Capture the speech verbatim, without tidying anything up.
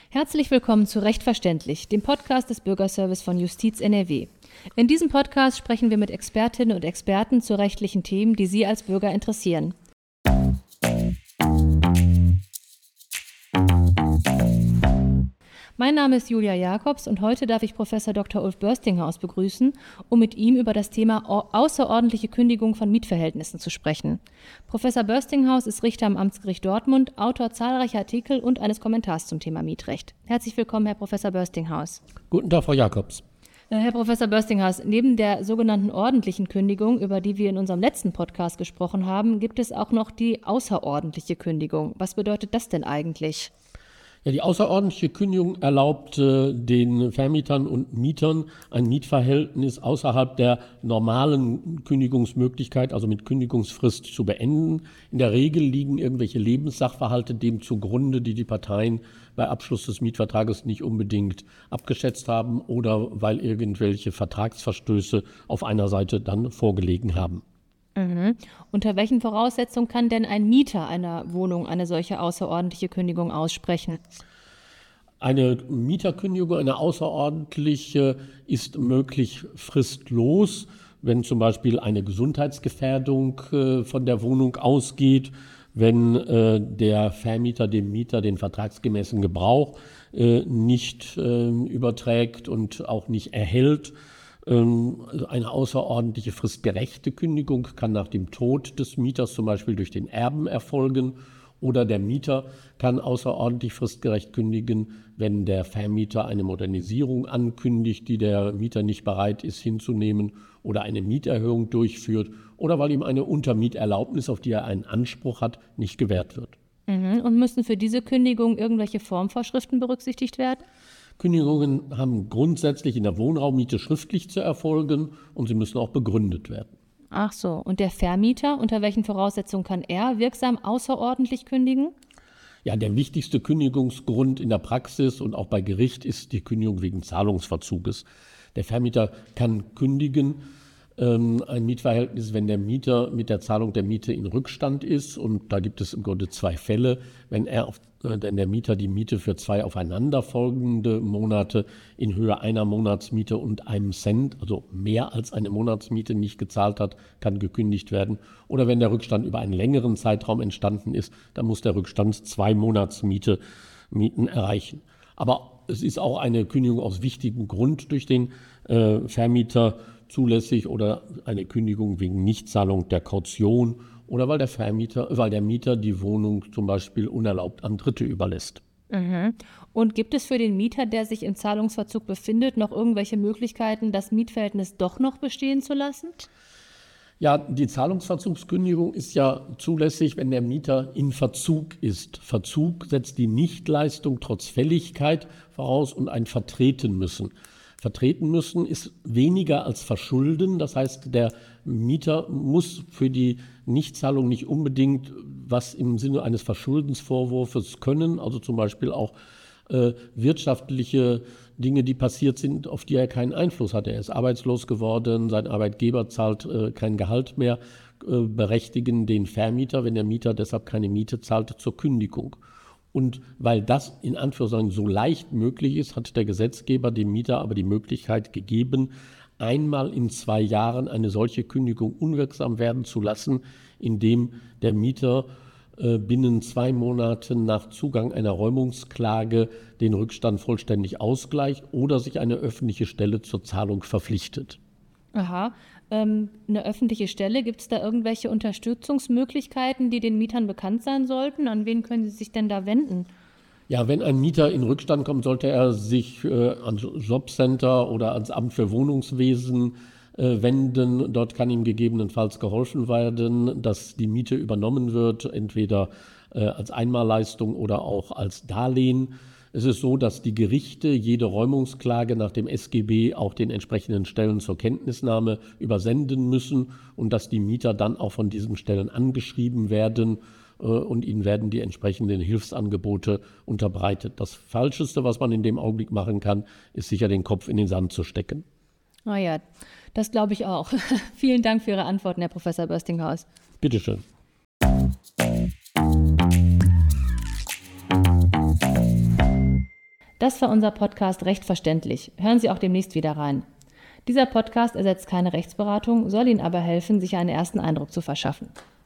Herzlich willkommen zu Recht verständlich, dem Podcast des Bürgerservice von Justiz N R W. In diesem Podcast sprechen wir mit Expertinnen und Experten zu rechtlichen Themen, die Sie als Bürger interessieren. Mein Name ist Julia Jakobs und heute darf ich Professor Doktor Ulf Börstinghaus begrüßen, um mit ihm über das Thema außerordentliche Kündigung von Mietverhältnissen zu sprechen. Professor Börstinghaus ist Richter am Amtsgericht Dortmund, Autor zahlreicher Artikel und eines Kommentars zum Thema Mietrecht. Herzlich willkommen, Herr Professor Börstinghaus. Guten Tag, Frau Jakobs. Herr Professor Börstinghaus, neben der sogenannten ordentlichen Kündigung, über die wir in unserem letzten Podcast gesprochen haben, gibt es auch noch die außerordentliche Kündigung. Was bedeutet das denn eigentlich? Ja, die außerordentliche Kündigung erlaubt äh, den Vermietern und Mietern ein Mietverhältnis außerhalb der normalen Kündigungsmöglichkeit, also mit Kündigungsfrist, zu beenden. In der Regel liegen irgendwelche Lebenssachverhalte dem zugrunde, die die Parteien bei Abschluss des Mietvertrages nicht unbedingt abgeschätzt haben oder weil irgendwelche Vertragsverstöße auf einer Seite dann vorgelegen haben. Mhm. Unter welchen Voraussetzungen kann denn ein Mieter einer Wohnung eine solche außerordentliche Kündigung aussprechen? Eine Mieterkündigung, eine außerordentliche, ist möglich fristlos, wenn zum Beispiel eine Gesundheitsgefährdung äh, von der Wohnung ausgeht, wenn äh, der Vermieter dem Mieter den vertragsgemäßen Gebrauch äh, nicht äh, überträgt und auch nicht erhält. Eine außerordentliche fristgerechte Kündigung kann nach dem Tod des Mieters zum Beispiel durch den Erben erfolgen oder der Mieter kann außerordentlich fristgerecht kündigen, wenn der Vermieter eine Modernisierung ankündigt, die der Mieter nicht bereit ist hinzunehmen oder eine Mieterhöhung durchführt oder weil ihm eine Untermieterlaubnis, auf die er einen Anspruch hat, nicht gewährt wird. Mhm. Und müssen für diese Kündigung irgendwelche Formvorschriften berücksichtigt werden? Kündigungen haben grundsätzlich in der Wohnraummiete schriftlich zu erfolgen und sie müssen auch begründet werden. Ach so, und der Vermieter, unter welchen Voraussetzungen kann er wirksam außerordentlich kündigen? Ja, der wichtigste Kündigungsgrund in der Praxis und auch bei Gericht ist die Kündigung wegen Zahlungsverzuges. Der Vermieter kann kündigen ähm, ein Mietverhältnis, wenn der Mieter mit der Zahlung der Miete in Rückstand ist. Und da gibt es im Grunde zwei Fälle. Wenn er auf, äh, wenn der Mieter die Miete für zwei aufeinanderfolgende Monate in Höhe einer Monatsmiete und einem Cent, also mehr als eine Monatsmiete, nicht gezahlt hat, kann gekündigt werden. Oder wenn der Rückstand über einen längeren Zeitraum entstanden ist, dann muss der Rückstand zwei Monatsmiete Mieten erreichen. Aber es ist auch eine Kündigung aus wichtigem Grund durch den äh, Vermieter zulässig oder eine Kündigung wegen Nichtzahlung der Kaution oder weil der Vermieter, weil der Mieter die Wohnung zum Beispiel unerlaubt an Dritte überlässt. Mhm. Und gibt es für den Mieter, der sich im Zahlungsverzug befindet, noch irgendwelche Möglichkeiten, das Mietverhältnis doch noch bestehen zu lassen? Ja, die Zahlungsverzugskündigung ist ja zulässig, wenn der Mieter in Verzug ist. Verzug setzt die Nichtleistung trotz Fälligkeit voraus und ein Vertreten müssen. Vertreten müssen ist weniger als verschulden. Das heißt, der Mieter muss für die Nichtzahlung nicht unbedingt was im Sinne eines Verschuldensvorwurfs können, also zum Beispiel auch äh, wirtschaftliche Dinge, die passiert sind, auf die er keinen Einfluss hat. Er ist arbeitslos geworden, sein Arbeitgeber zahlt äh, kein Gehalt mehr, äh, berechtigen den Vermieter, wenn der Mieter deshalb keine Miete zahlt, zur Kündigung. Und weil das in Anführungszeichen so leicht möglich ist, hat der Gesetzgeber dem Mieter aber die Möglichkeit gegeben, einmal in zwei Jahren eine solche Kündigung unwirksam werden zu lassen, indem der Mieter äh, binnen zwei Monaten nach Zugang einer Räumungsklage den Rückstand vollständig ausgleicht oder sich eine öffentliche Stelle zur Zahlung verpflichtet. Aha. Ähm, eine öffentliche Stelle, gibt es da irgendwelche Unterstützungsmöglichkeiten, die den Mietern bekannt sein sollten? An wen können sie sich denn da wenden? Ja, wenn ein Mieter in Rückstand kommt, sollte er sich äh, ans Jobcenter oder ans Amt für Wohnungswesen äh, wenden. Dort kann ihm gegebenenfalls geholfen werden, dass die Miete übernommen wird, entweder äh, als Einmalleistung oder auch als Darlehen. Es ist so, dass die Gerichte jede Räumungsklage nach dem S G B auch den entsprechenden Stellen zur Kenntnisnahme übersenden müssen und dass die Mieter dann auch von diesen Stellen angeschrieben werden äh, und ihnen werden die entsprechenden Hilfsangebote unterbreitet. Das Falscheste, was man in dem Augenblick machen kann, ist sicher den Kopf in den Sand zu stecken. Ah ja, das glaube ich auch. Vielen Dank für Ihre Antworten, Herr Professor Börstinghaus. Bitte schön. Das war unser Podcast Recht verständlich. Hören Sie auch demnächst wieder rein. Dieser Podcast ersetzt keine Rechtsberatung, soll Ihnen aber helfen, sich einen ersten Eindruck zu verschaffen.